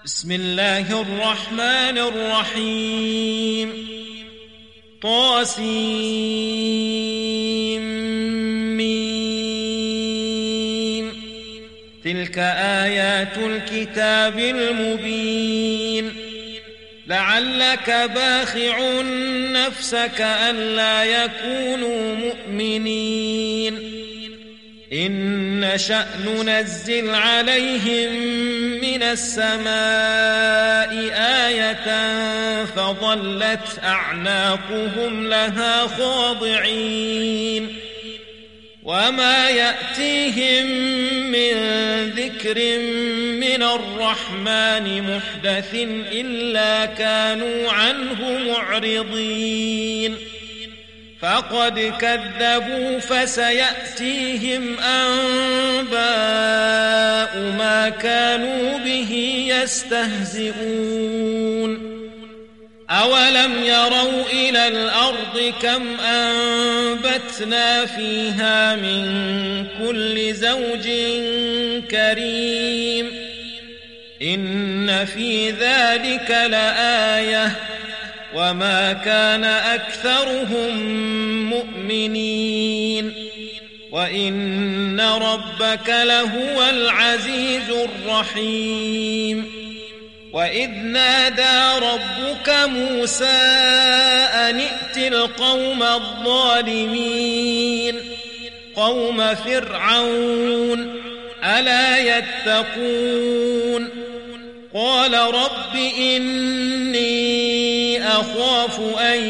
بسم الله الرحمن الرحيم طاسيم. تلك آيات الكتاب المبين. لعلك باخع نفسك ألا يكونوا مؤمنين. إن نشأ ننزل عليهم من السماء آية فظلت أعناقهم لها خاضعين. وما يأتيهم من ذكر من الرحمن محدث إلا كانوا عنه معرضين. فقد كذبوا فسيأتيهم أنباء ما كانوا به يستهزئون. أولم يروا إلى الأرض كم أنبتنا فيها من كل زوج كريم. إن في ذلك لآية وما كان أكثرهم مؤمنين. وإن ربك لهو العزيز الرحيم. وإذ نادى ربك موسى أن ائت القوم الظالمين قوم فرعون ألا يتقون. قال رب إني أخاف أن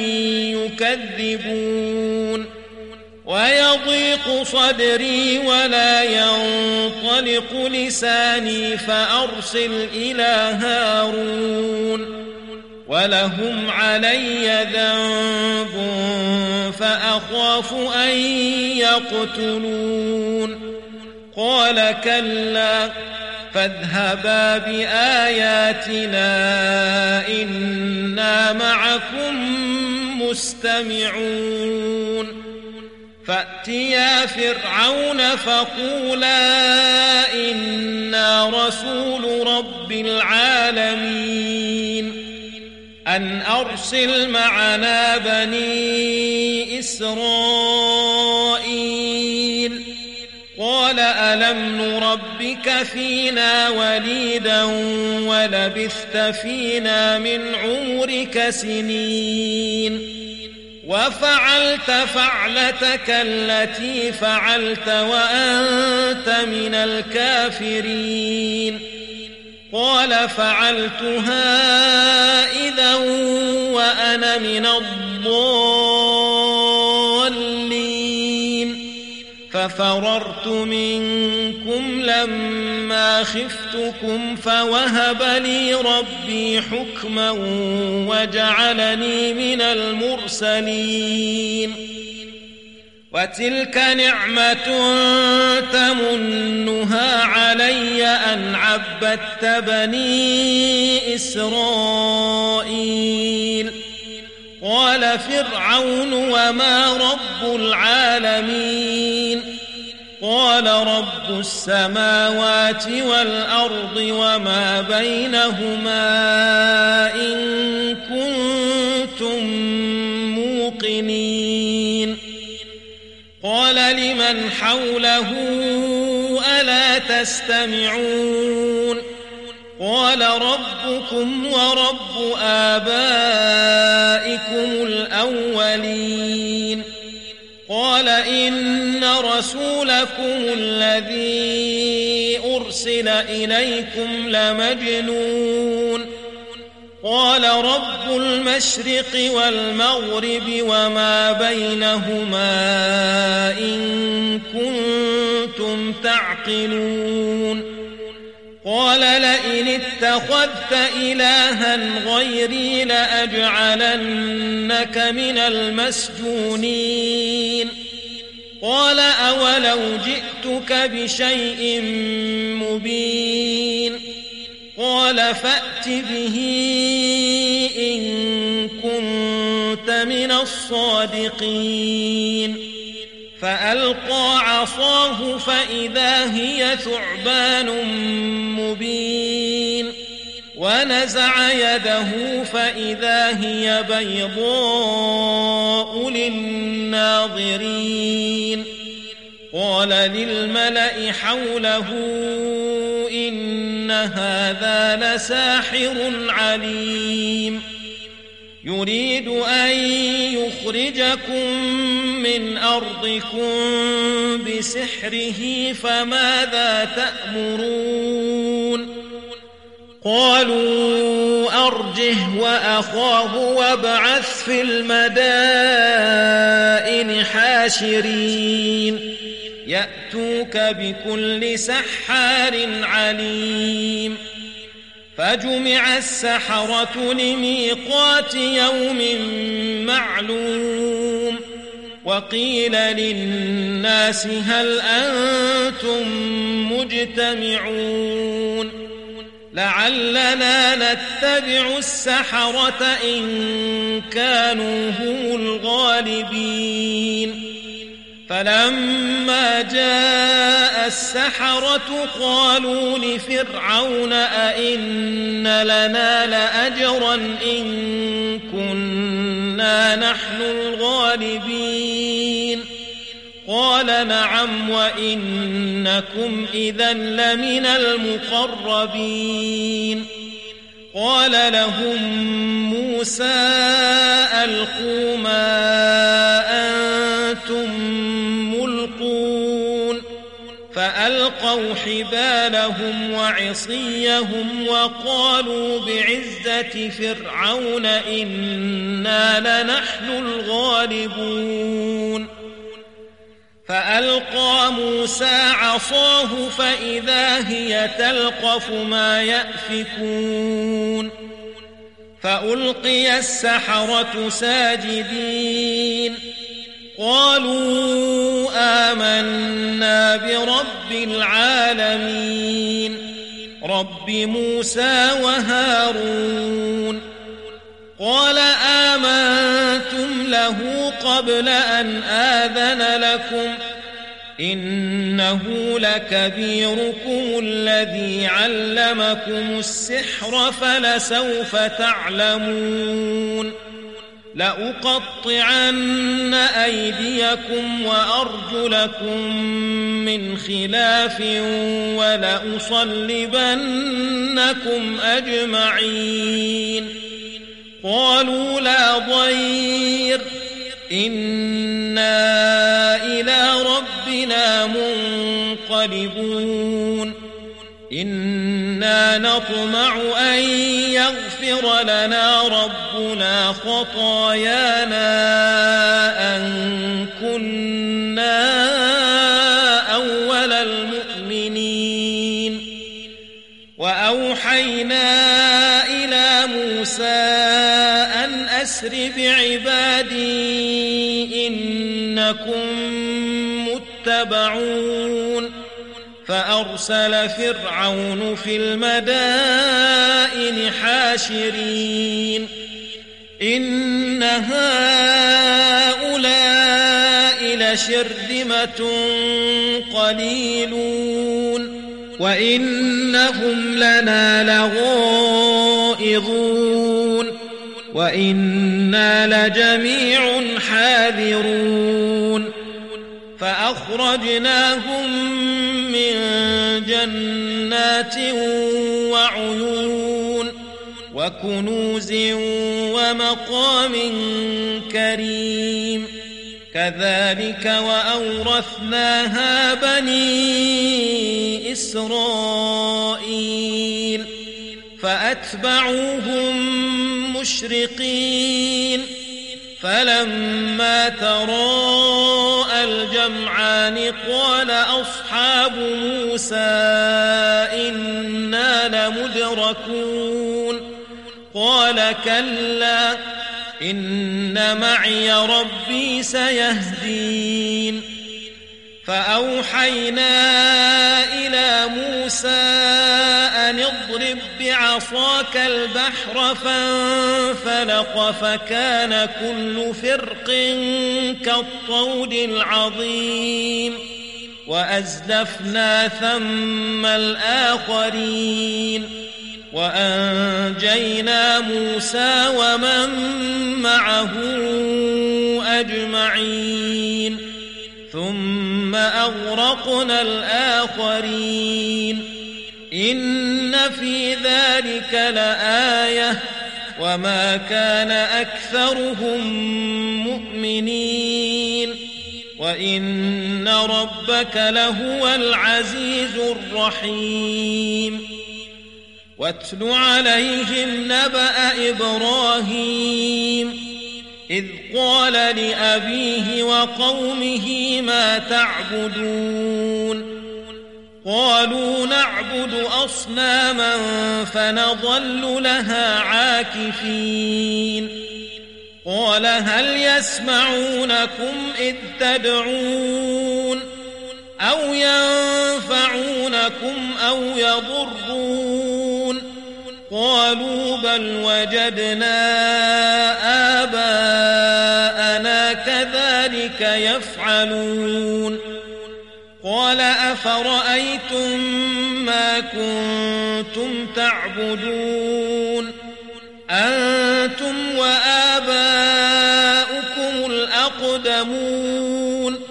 يكذبون ويضيق صدري ولا ينطلق لساني فأرسل إلى هارون ولهم علي ذنب فأخاف أن يقتلون. قال كلا فاذهبا بآياتنا إنا معكم مستمعون. فأتيا فرعون فقولا إنا رسول رب العالمين أن أرسل معنا بني إسرائيل. قال ألم نربك فينا وليدا ولبثت فينا من عمرك سنين وفعلت فعلتك التي فعلت وأنت من الكافرين. قال فعلتها إذا وأنا من الضالين. ففررت منكم لما خفتكم فوهب لي ربي حكما وجعلني من المرسلين. وتلك نعمة تمنها علي أن عبدت بني إسرائيل. قال فرعون وما رب العالمين. قال رب السماوات والأرض وما بينهما إن كنتم موقنين. قال لمن حوله ألا تستمعون. قال ربكم ورب آبائكم الأولين. قال إن رسولكم الذي أرسل إليكم لمجنون. قال رب المشرق والمغرب وما بينهما إن كنتم تعقلون. قال لئن اتخذت إلها غيري لأجعلنك من المسجونين. قال أولو جئتك بشيء مبين. قال فأت به إن كنت من الصادقين. فألقى عصاه فإذا هي ثعبان مبين ونزع يده فإذا هي بيضاء للناظرين قال للملأ حوله إن هذا لساحر عليم يريد أن يخرجكم من أرضكم بسحره فماذا تأمرون قالوا أرجه وأخاه وابعث في المدائن حاشرين يأتوك بكل سحار عليم فجمع السحرة لميقات يوم معلوم وقيل للناس هل أنتم مجتمعون لعلنا نتبع السحرة إن كانوا هم الغالبين فلما جاء السحرة قالوا لفرعون أئن لنا لأجرا إن كنا نحن الغالبين قال نعم وإنكم إذا لمن المقربين قال لهم موسى ألقوا ما أنتم ملقون فألقوا حبالهم وعصيهم وقالوا بعزة فرعون إنا لنحن الغالبون فألقى موسى عصاه فإذا هي تلقف ما يأفكون فألقي السحرة ساجدين قالوا آمنا برب العالمين رب موسى وهارون قال آمنتم له قبل أن آذن لكم إنه لكبيركم الذي علمكم السحر فلسوف تعلمون لأقطعن أيديكم وأرجلكم من خلاف ولأصلبنكم أجمعين قالوا لا ضير إنا إلى ربنا منقلبون إنا نطمع أن يغفر لنا ربنا خطايانا أن كنا أول المؤمنين وأوحينا إلى موسى أن أسر بعبادي إنكم متبعون فأرسل فرعون في المدائن حاشرين إن هؤلاء لشرذمة قليلون وإنهم لنا لغائظون وإنا لجميع حاذرون فأخرجناهم من جنات وعيون وكنوز ومقام كريم كذلك وأورثناها بني إسرائيل فأتبعوهم مشرقين فلما تراءى الجمعان قال أصحاب موسى إنا لمدركون قال كلا إن معي ربي سيهدين فأوحينا إلى موسى أن اضرب بعصاك البحر فانفلق فكان كل فرق كالطود العظيم وأزلفنا ثم الآخرين وأنجينا موسى ومن معه أجمعين ثم أغرقنا الآخرين إن في ذلك لآية وما كان أكثرهم مؤمنين وإن ربك لهو العزيز الرحيم واتل عليهم نبأ إبراهيم إذ قال لأبيه وقومه ما تعبدون قالوا نعبد أصناما فنظل لها عاكفين قال هل يسمعونكم إذ تدعون أو ينفعونكم أو يضرون قالوا بل وجدنا آباءنا كذلك يفعلون قال أفرأيتم ما كنتم تعبدون أنتم وآباؤكم الأقدمون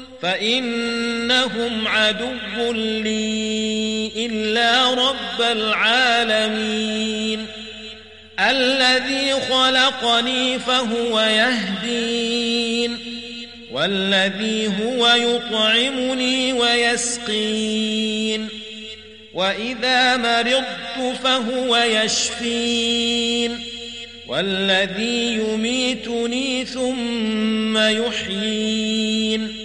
فإنهم عدو لي إلا رب العالمين الذي خلقني فهو يهدين والذي هو يطعمني ويسقين وإذا مرضت فهو يشفين والذي يميتني ثم يحيين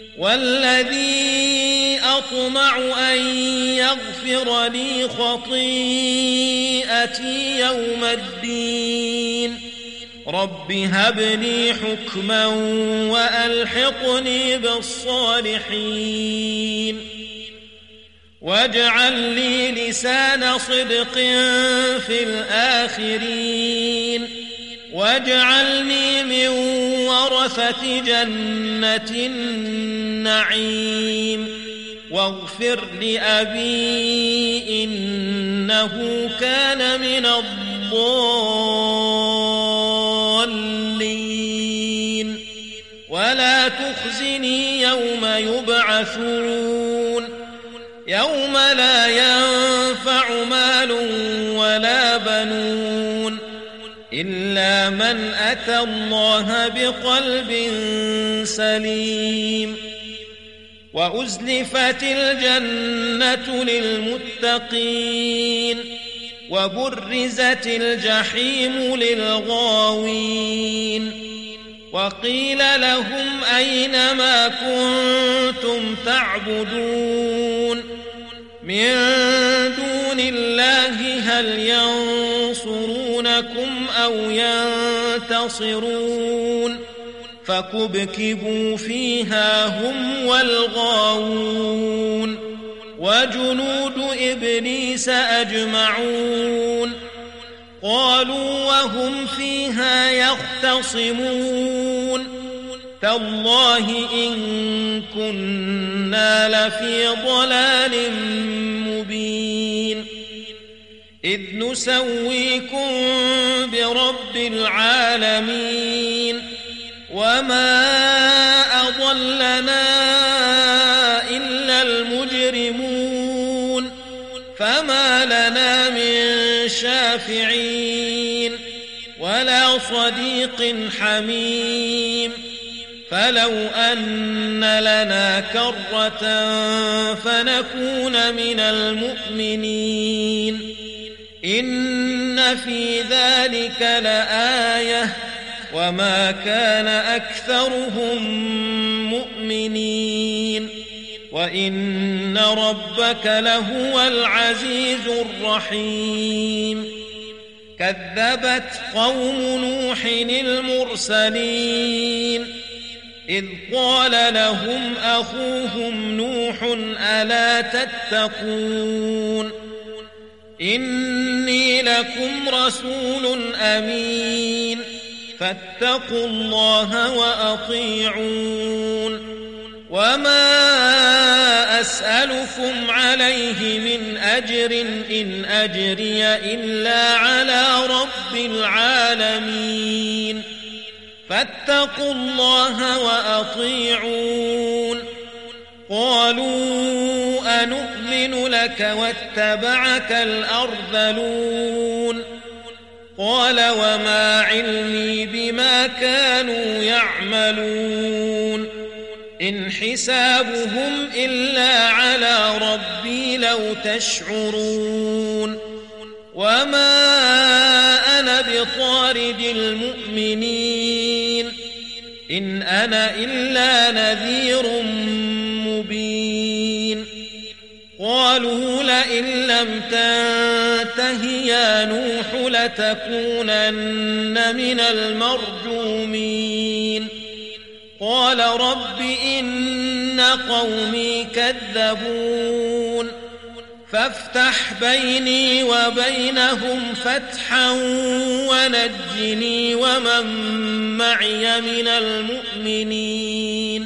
والذي أطمع أن يغفر لي خطيئتي يوم الدين رب هب لي حكما وألحقني بالصالحين واجعل لي لسان صدق في الآخرين واجعلني من ورثة جنة النعيم واغفر لأبي إنه كان من الضالين ولا تخزني يوم يبعثون يوم لا ينفع مال ولا بنون إلا من أتى الله بقلب سليم وأزلفت الجنة للمتقين وبرزت الجحيم للغاوين وقيل لهم أين ما كنتم تعبدون من دون الله هل ينصرونكم أو ينتصرون فكبكبوا فيها هم والغاوون وجنود إبليس أجمعون قالوا وهم فيها يختصمون تالله إن كنا لفي ضلال مبين إذ نسويكم برب العالمين وما أضلنا إلا المجرمون فما لنا من شافعين ولا صديق حميم فلو أن لنا كرة فنكون من المؤمنين إن في ذلك لآية وما كان أكثرهم مؤمنين وإن ربك لهو العزيز الرحيم كذبت قوم نوح المرسلين إذ قال لهم أخوهم نوح ألا تتقون إني لكم رسول أمين فاتقوا الله وأطيعون وما أسألكم عليه من أجر إن أجري إلا على رب العالمين فاتقوا الله وأطيعون قالوا أنؤمن لك واتبعك الأرذلون قال وما علمي بما كانوا يعملون إن حسابهم إلا على ربي لو تشعرون وما أنا بطارد المؤمنين إن أنا إلا نذير مبين قالوا لئن لم تنته يا نوح لتكونن من المرجومين قال رب إن قومي كذبون فافتح بيني وبينهم فتحا ونجني ومن معي من المؤمنين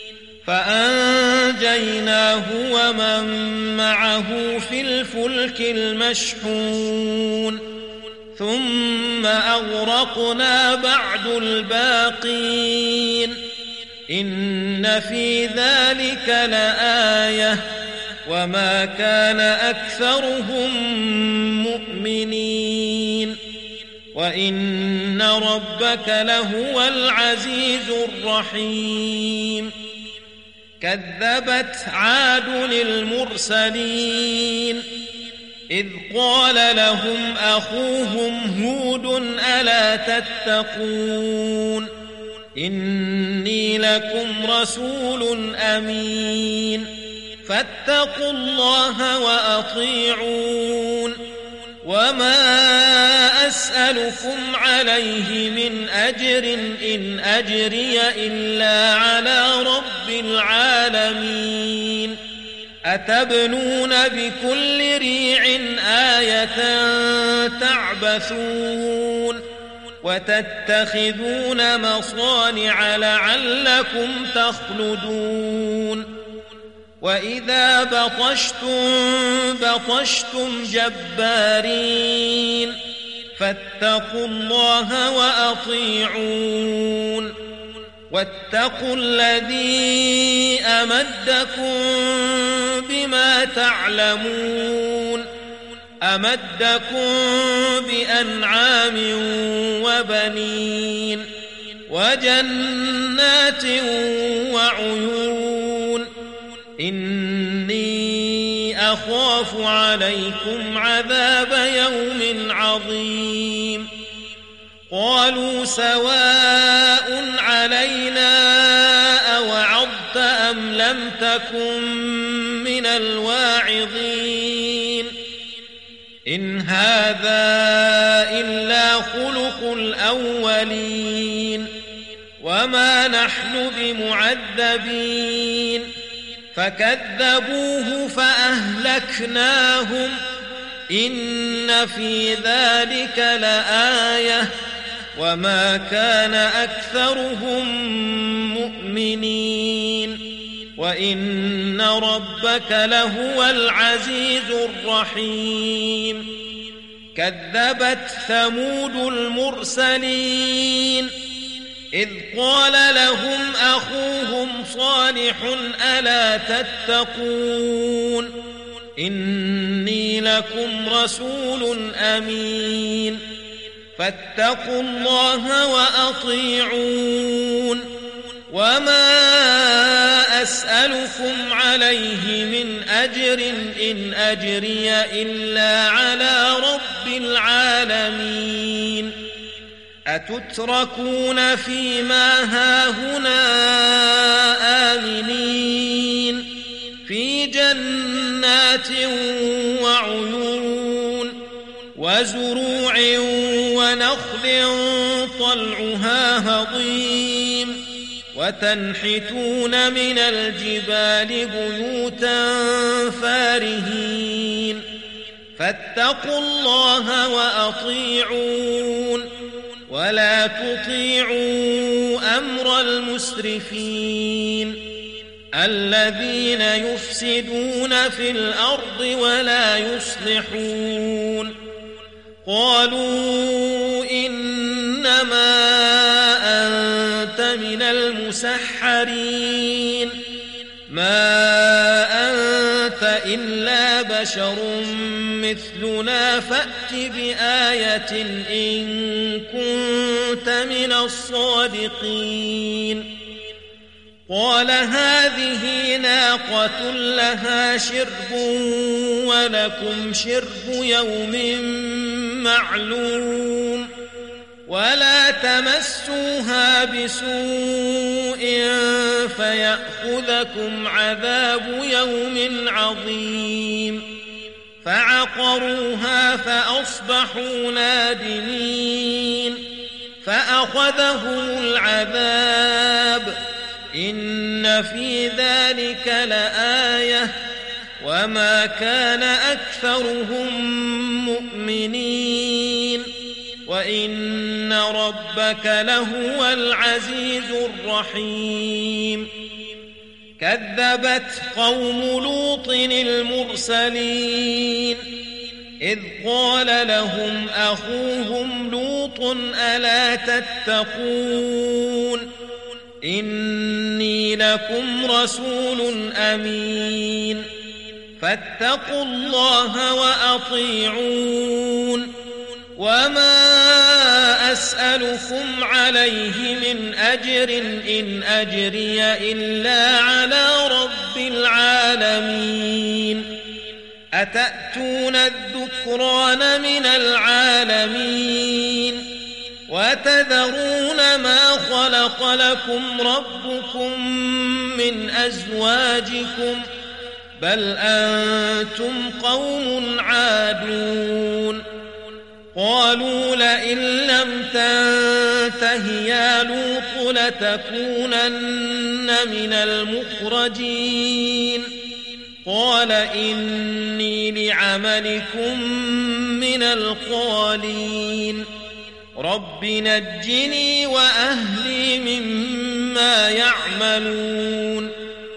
فأنجيناه ومن معه في الفلك المشحون ثم أغرقنا بعد الباقين إن في ذلك لآية وما كان أكثرهم مؤمنين وإن ربك لهو العزيز الرحيم كذبت عاد المرسلين إذ قال لهم أخوهم هود ألا تتقون إني لكم رسول أمين فاتقوا الله وأطيعون وما أسألكم عليه من أجر إن أجري إلا على رب العالمين أتبنون بكل ريع آية تعبثون وتتخذون مصانع لعلكم تخلدون وإذا بطشتم جبارين فاتقوا الله وأطيعون واتقوا الذي أمدكم بما تعلمون أمدكم بأنعام وبنين وجنات وعيون إني أخاف عليكم عذاب يوم عظيم قالوا سواء علينا أوعظت أم لم تكن من الواعظين إن هذا إلا خلق الأولين وما نحن بمعذبين فكذبوه فأهلكناهم إن في ذلك لآية وما كان أكثرهم مؤمنين وإن ربك لهو العزيز الرحيم كذبت ثمود المرسلين إذ قال لهم أخوهم صالح ألا تتقون إني لكم رسول أمين فاتقوا الله وأطيعون وما أسألكم عليه من أجر إن أجري إلا على رب العالمين أتتركون فيما هاهنا آمنين في جنات وعيون وزروع ونخل طلعها هضيم وتنحتون من الجبال بيوتا فارهين فاتقوا الله وأطيعون ولا تطيعوا أمر المسرفين الذين يفسدون في الأرض ولا يصلحون قالوا إنما أنت من المسحرين ما أنت إلا بشر مثلنا فأت بآية إن كنت من الصادقين قال هذه ناقة لها شرب ولكم شرب يوم معلوم ولا تمسوها بسوء فيأخذكم عذاب يوم عظيم فعقروها فأصبحوا نادمين فأخذهم العذاب إن في ذلك لآية وما كان أكثرهم مؤمنين وإن ربك لهو العزيز الرحيم كذبت قوم لوط المرسلين إذ قال لهم أخوهم لوط ألا تتقون إني لكم رسول أمين فاتقوا الله وأطيعون وما أسألكم عليه من أجر إن أجري إلا على رب العالمين أتأتون الذكران من العالمين وتذرون ما خلق لكم ربكم من أزواجكم بل أنتم قوم عادون قالوا لئن لم تنته يا لوط لتكونن من المخرجين قال إني لعملكم من القالين رب نجني وأهلي مما يعملون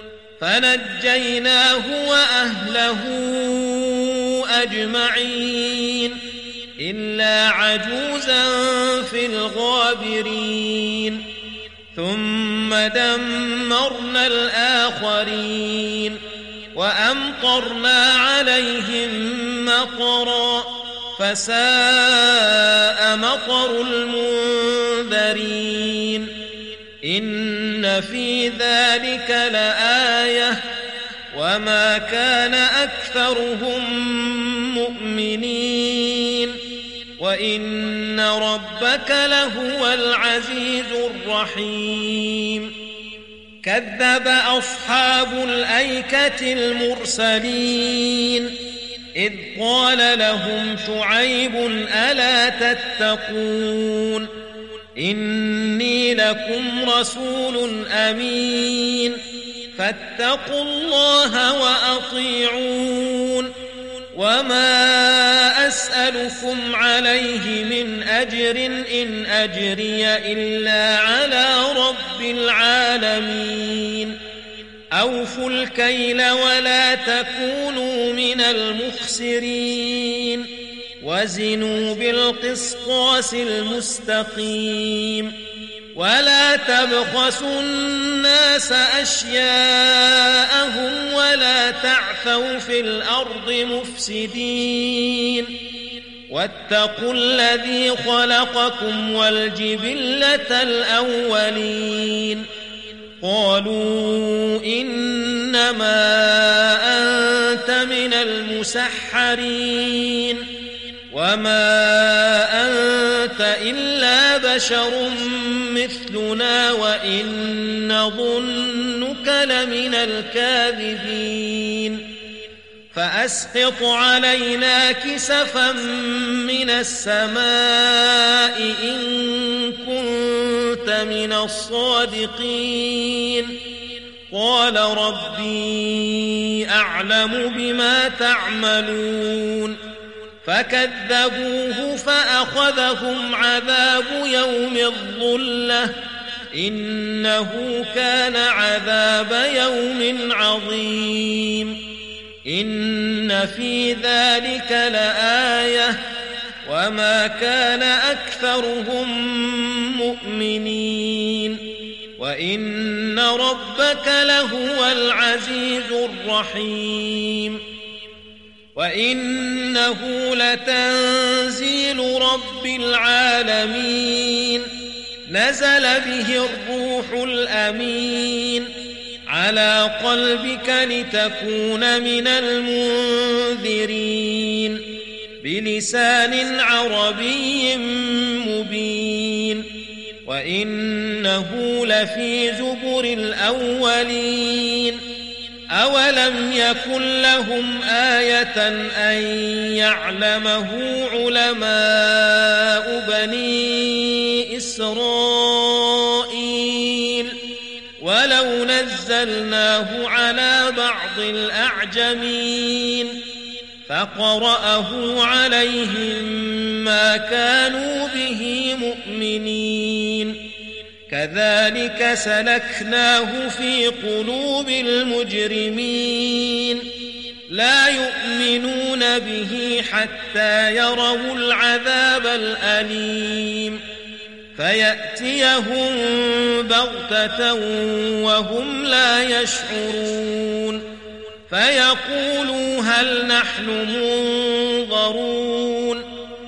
فنجيناه وأهله أجمعين إلا عجوزا في الغابرين ثم دمرنا الآخرين وأمطرنا عليهم مطرا فساء مطر المنذرين إن في ذلك لآية وما كان أكثرهم مؤمنين وإن ربك لهو العزيز الرحيم كذب أصحاب الأيكة المرسلين إذ قال لهم شعيب ألا تتقون إني لكم رسول أمين فاتقوا الله وأطيعون وما أسألكم عليه من أجر إن أجري إلا على رب العالمين أوفوا الكيل ولا تكونوا من المخسرين وزنوا بالقسطاس المستقيم ولا تبخسوا الناس أشياءهم ولا تعثوا في الأرض مفسدين واتقوا الذي خلقكم والجبلة الأولين قالوا إنما أنت من المسحرين وما أنت إلا بشر مثلنا وإن نظنك لمن الكاذبين فأسقط علينا كسفا من السماء إن كنت من الصادقين قال ربي أعلم بما تعملون فكذبوه فأخذهم عذاب يوم الظلة إنه كان عذاب يوم عظيم إن في ذلك لآية وما كان أكثرهم مؤمنين وإن ربك لهو العزيز الرحيم وإنه لتنزيل رب العالمين نزل به الروح الأمين على قلبك لتكون من المنذرين بلسان عربي مبين وإنه لفي زبر الأولين أولم يكن لهم آية أن يعلمه علماء بني إسرائيل ولو نزلناه على بعض الأعجمين فقرأه عليهم ما كانوا به مؤمنين كذلك سلكناه في قلوب المجرمين لا يؤمنون به حتى يروا العذاب الأليم فيأتيهم بغتة وهم لا يشعرون فيقولوا هل نحن منظرون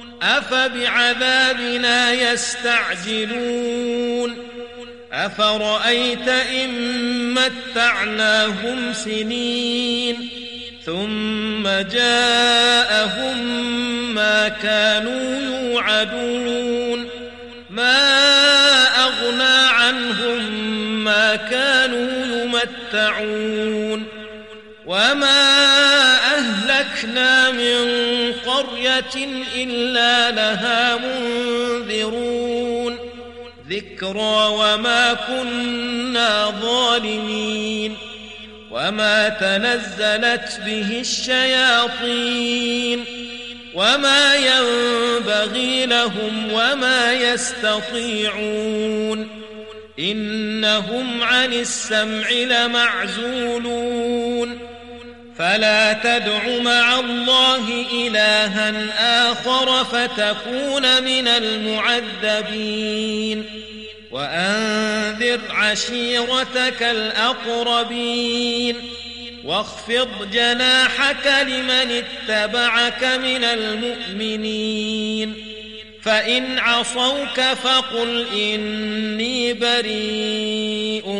أفبعذابنا يستعجلون أفرأيت إن متعناهم سنين ثم جاءهم ما كانوا يوعدون ما أغنى عنهم ما كانوا يمتعون وما أهلكنا من قرية إلا لها منذرون ذكرى وما كنا ظالمين وما تنزلت به الشياطين وما ينبغي لهم وما يستطيعون إنهم عن السمع لمعزولون فلا تدع مع الله إلها آخر فتكون من المعذبين وأنذر عشيرتك الأقربين واخفض جناحك لمن اتبعك من المؤمنين فإن عصوك فقل إني بريء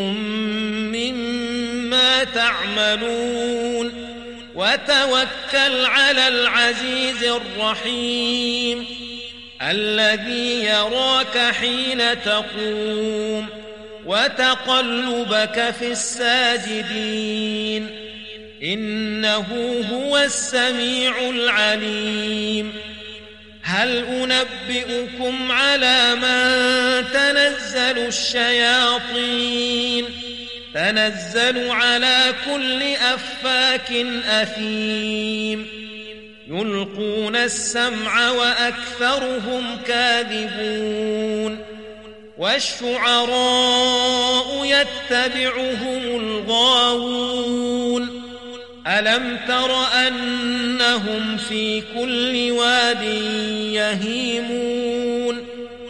مما تعملون وتوكل على العزيز الرحيم الذي يراك حين تقوم وتقلبك في الساجدين إنه هو السميع العليم هل أنبئكم على من تنزل الشياطين تنزل على كل أفاك أثيم يلقون السمع وأكثرهم كاذبون والشعراء يتبعهم الغاوون ألم تر أنهم في كل واد يهيمون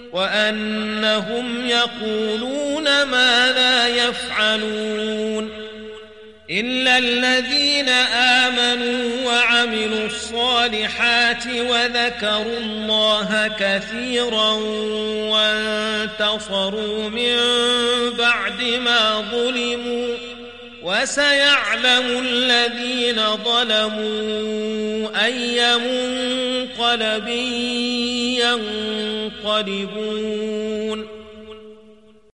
وأنهم يقولون ما لا يفعلون إلا الذين آمنوا وعملوا الصالحات وذكروا الله كثيرا وانتصروا من بعد ما ظلموا وسيعلم الذين ظلموا أي منقلب ينقلبون